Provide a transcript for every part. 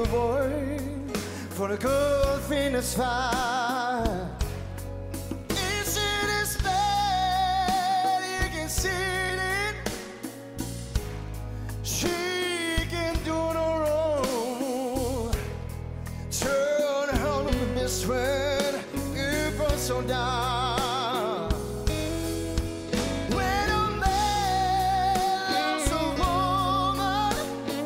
little boy, for the good thing is fine. It's in his bed, you can see it. She can do no wrong. Turn on the best friend, it brought so down. When a man loves a woman,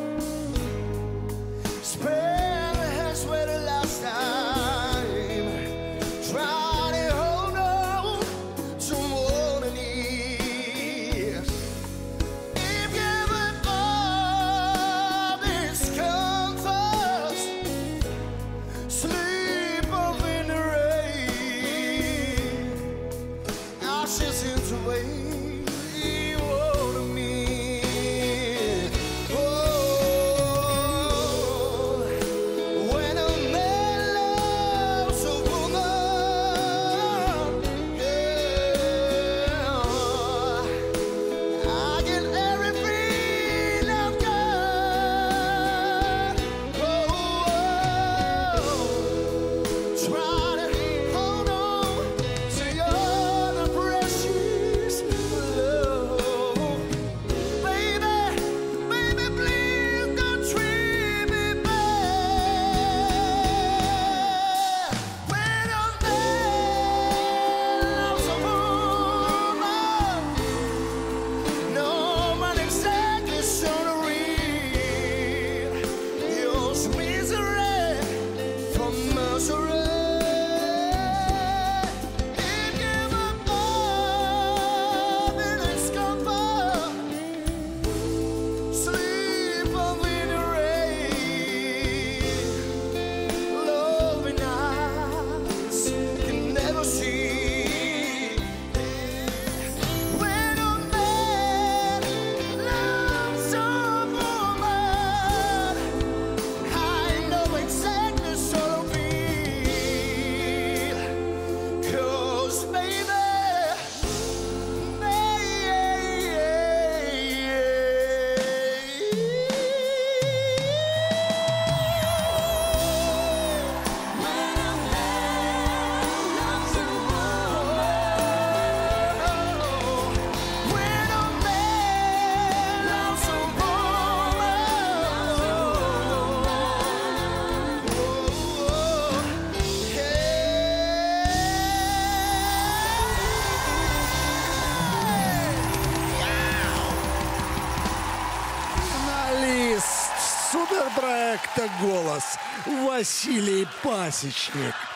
spend the hands where the last time. Try to hold on to more than years. If you ever thought this comforts, sleep up in the rain. Ashes into waves. Суперпроекта «Голос» Василий Пасечник.